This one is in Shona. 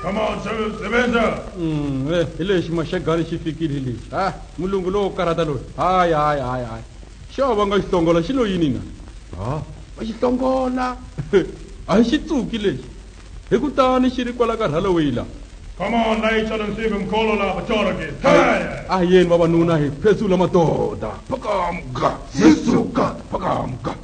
Come on, sebenza. Lexi maxagani xi fikile lexi. Mulungu lowo karata loyi. Hayi. Xo va nga xihlongola xi lo yini na? Va xihlongola. A hi xitsuki lexi. Hi kutani xi ri kwala ka Ralloway la. Come on, later and see him call la bachoraki. Yeni vavanuna hi phezula madoda. Phakamuka, Yesuka, phakamuka.